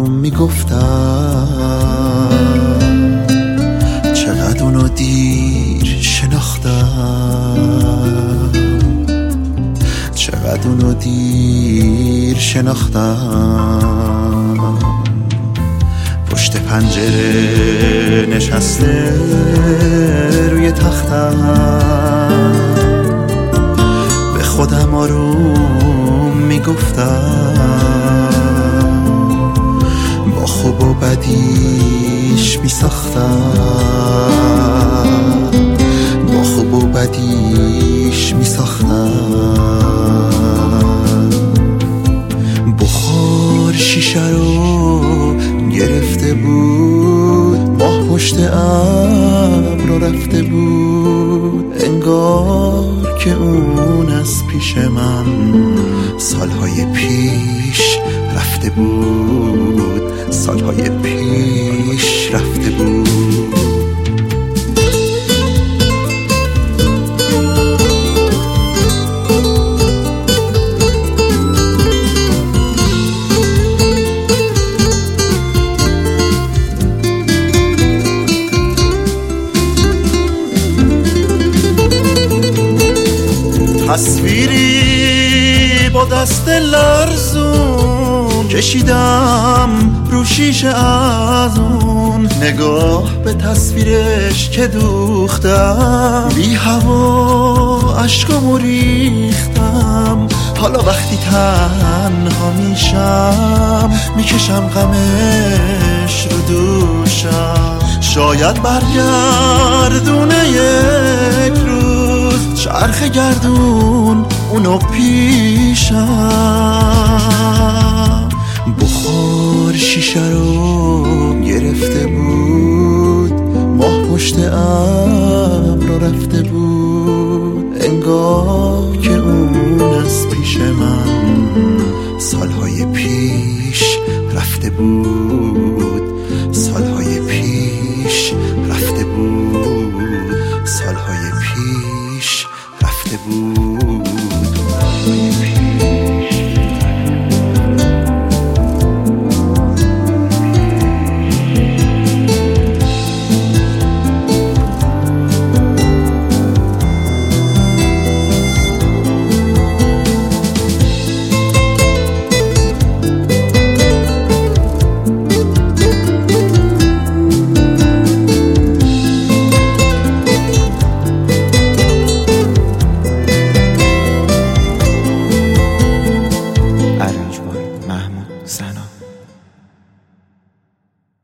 آروم میگفتم، چقدر اونو دیر شناختم، چقدر اونو دیر شناختم. پشت پنجره نشسته روی تختم، به خودم آروم میگفتم، با خوب و بدیش میساختم، با خوب و بدیش میساختم. بخار شیشه رو گرفته بود، ماه پشت ابر رفته بود، انگار که اون از پیش من سالهای پیش رفته بود، سالهای پیش رفته بود. تصویری با دست لرزون کشیدم رو شیشه از اون، نگاه به تصویرش که دوختم، بی هوا عشقامو ریختم. حالا وقتی تنها میشم میکشم غمش رو دوشم، شاید برگردونه یک روز چرخ گردون اونو پیشم. بخار شیشه رو گرفته بود، ماه پشت ابر رفته بود، انگار که اون از پیش من سالهای پیش رفته بود.